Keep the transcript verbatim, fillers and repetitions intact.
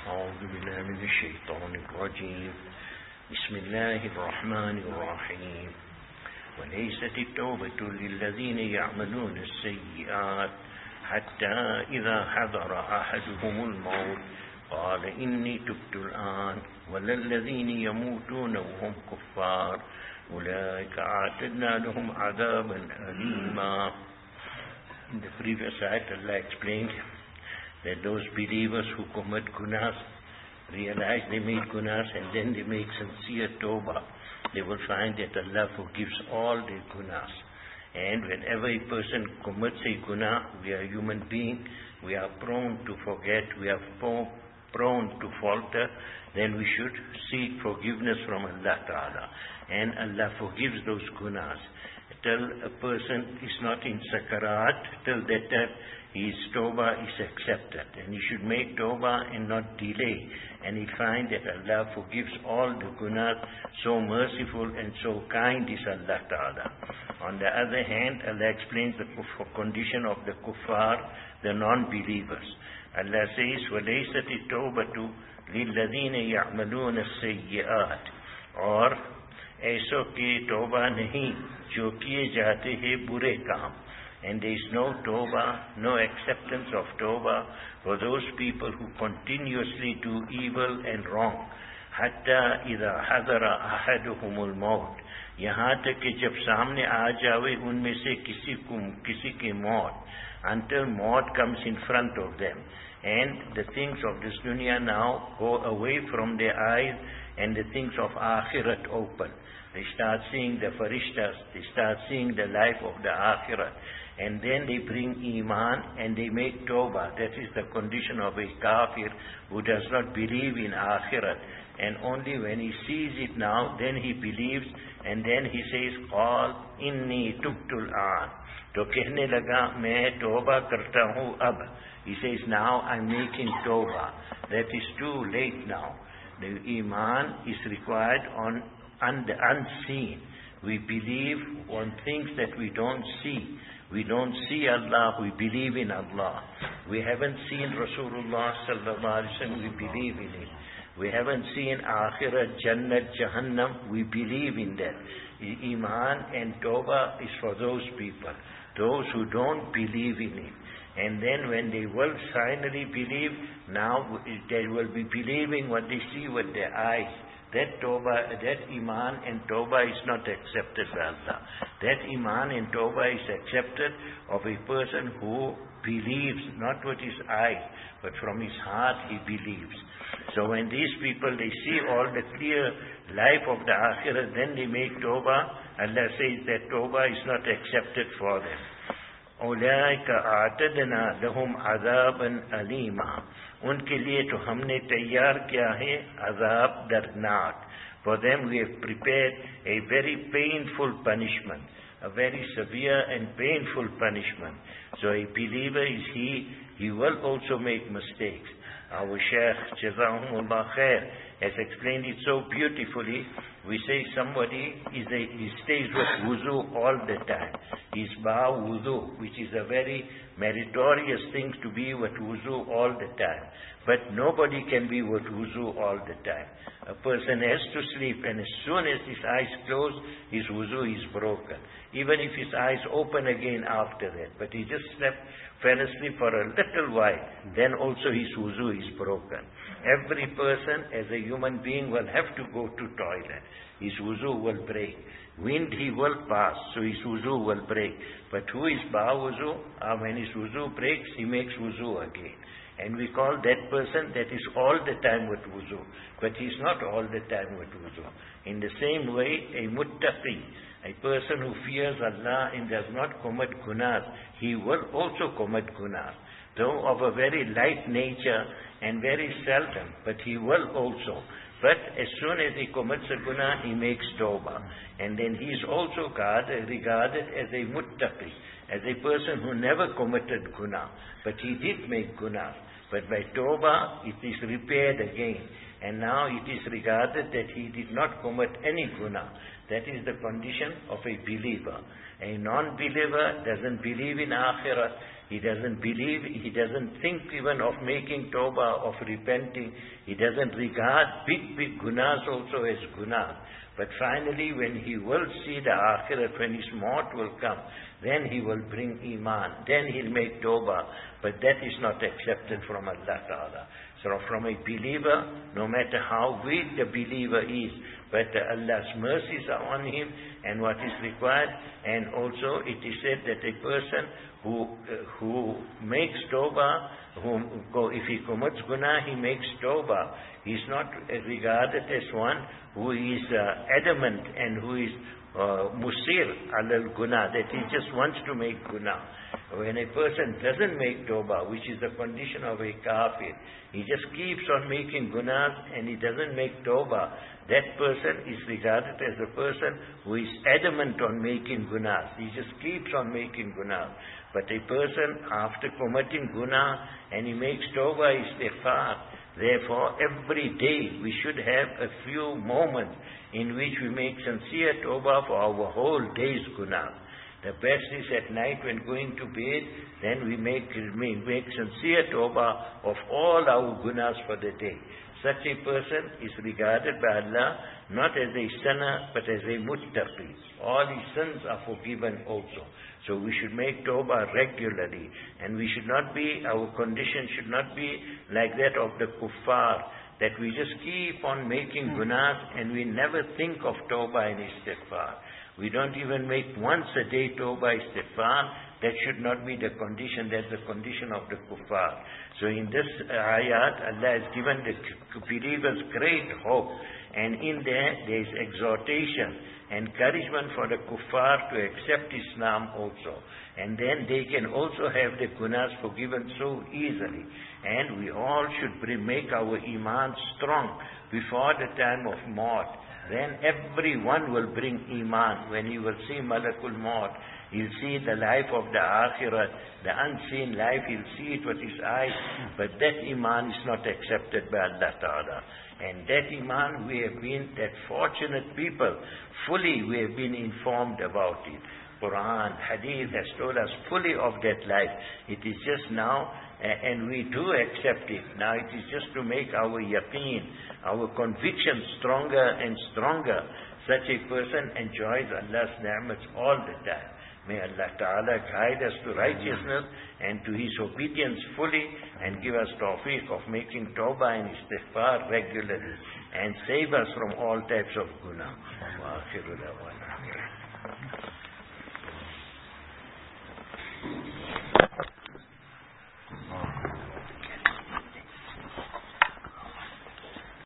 أعوذ بالله من الشيطان الرجيم بسم الله الرحمن الرحيم وليست التوبة للذين يعملون السيئات حتى إذا حضر أحدهم الموت قال إني تبت الآن ولا الذين يموتون وهم كفار أولئك أعتدنا لهم عذابا أليما. In the previous ayat, Allah explained that those believers who commit gunas, realize they made gunas and then they make sincere tawbah, they will find that Allah forgives all their gunas. And whenever a person commits a guna, we are human beings, we are prone to forget, we are prone to falter, then we should seek forgiveness from Allah Ta'ala. And Allah forgives those gunas. Till a person is not in sakarat, till that time his tawbah is accepted. And he should make tawbah and not delay. And he find that Allah forgives all the gunas. So merciful and so kind is Allah Ta'ala. On the other hand, Allah explains the condition of the kuffar, the non-believers. Allah says, وَلَيْسَتِ التَّوْبَةُ لِلَّذِينَ يَعْمَلُونَ السَّيِّئَاتِ, or ऐसो के तौबा नहीं जो किए जाते हैं बुरे काम. And there is no tawbah, no acceptance of tawbah for those people who continuously do evil and wrong. حتى إذا حضر أحدهم الموت, यहाँ तक कि जब सामने आ जावे उनमें से किसी को किसी की मौत, until maut comes in front of them, and the things of this dunya now go away from their eyes and the things of akhirat open. They start seeing the farishtas, they start seeing the life of the akhirat, and then they bring iman and they make tawbah. That is the condition of a kafir who does not believe in akhirat. And only when he sees it now, then he believes, and then he says, قال إني تبت الآن. तो कहने लगा मैं तौबा करता हूँ अब. He says, now I'm making tawbah. That is too late now. The iman is required on, on the unseen. We believe on things that we don't see. We don't see Allah, we believe in Allah. We haven't seen Rasulullah sallallahu alaihi wasallam, we believe in it. We haven't seen Akhirat, Jannat, Jahannam, we believe in that. Iman and Tawbah is for those people, those who don't believe in it. And then when they will finally believe, now they will be believing what they see with their eyes. That Tawbah, that Iman and Tawbah is not accepted by Allah. That Iman and Tawbah is accepted of a person who believes, not with his eyes, but from his heart he believes. So when these people, they see all the clear life of the Akhirah, then they make Tawbah. Allah says that Tawbah is not accepted for them. أولئك أعتدنا لهم عذابا أليما. उनके लिए तो हमने तैयार किया है अजाब दर्दनाक. For them we have prepared a very painful punishment, a very severe and painful punishment. So a believer is he, he will also make mistakes. Our Shaykh Jazahumullah Khair has explained it so beautifully. We say somebody is a, he stays with wuzu all the time. He's ba wuzu, which is a very meritorious thing to be with wuzu all the time. But nobody can be with wuzu all the time. A person has to sleep, and as soon as his eyes close, his wuzu is broken. Even if his eyes open again after that. But he just slept, fell asleep for a little while, then also his wuzu is broken. Every person as a human being will have to go to toilet. His wuzu will break. Wind he will pass, so his wuzu will break. But who is ba wuzu? Uh, when his wuzu breaks, he makes wuzu again. And we call that person that is all the time with wuzu. But he is not all the time with wuzu. In the same way, a muttaqi, a person who fears Allah and does not commit gunas, he will also commit gunas. Though of a very light nature and very seldom, but he will also. But as soon as he commits a guna, he makes tawbah. And then he is also regarded as a muttaqi, as a person who never committed guna. But he did make guna. But by tawbah, it is repaired again. And now it is regarded that he did not commit any guna. That is the condition of a believer. A non-believer doesn't believe in akhirat. He doesn't believe, he doesn't think even of making tawbah, of repenting. He doesn't regard big, big gunas also as guna. But finally, when he will see the akhirat, when his maut will come, then he will bring iman. Then he'll make tawbah. But that is not accepted from Allah Ta'ala. So from a believer, no matter how weak the believer is, but Allah's mercies are on him and what is required. And also it is said that a person who uh, who makes tawbah, who, if he commits guna, he makes tawbah. He is not regarded as one who is uh, adamant and who is uh, musir alal guna, that he just wants to make guna. When a person doesn't make tawbah, which is the condition of a kafir, he just keeps on making gunas and he doesn't make tawbah, that person is regarded as a person who is adamant on making gunas. He just keeps on making gunas. But a person after committing guna and he makes tawbah, istighfar, therefore every day we should have a few moments in which we make sincere tawbah for our whole day's guna. The best is at night when going to bed, then we make, we make sincere tawbah of all our gunas for the day. Such a person is regarded by Allah not as a sinner but as a muttaqi. All his sins are forgiven also. So we should make tawbah regularly, and we should not be, our condition should not be like that of the kuffar, that we just keep on making gunas and we never think of tawbah and istighfar. We don't even make once a day tawbah istighfar. That should not be the condition. That's the condition of the kuffar. So in this ayat, Allah has given the believers great hope. And in there, there is exhortation, encouragement for the kuffar to accept Islam also. And then they can also have the gunas forgiven so easily. And we all should bring, make our iman strong before the time of maut. Then everyone will bring iman. When he will see Malakul Maut, he'll see the life of the akhirat, the unseen life, he'll see it with his eyes. But that iman is not accepted by Allah Ta'ala. And that iman, we have been, that fortunate people, fully we have been informed about it. Quran, Hadith has told us fully of that life. It is just now, and we do accept it. Now it is just to make our yaqeen, our conviction stronger and stronger. Such a person enjoys Allah's ni'mats all the time. May Allah Ta'ala guide us to righteousness and to His obedience fully, and give us tawfiq of making tawbah and istighfar regularly, and save us from all types of guna. Wa akhiru da'wana.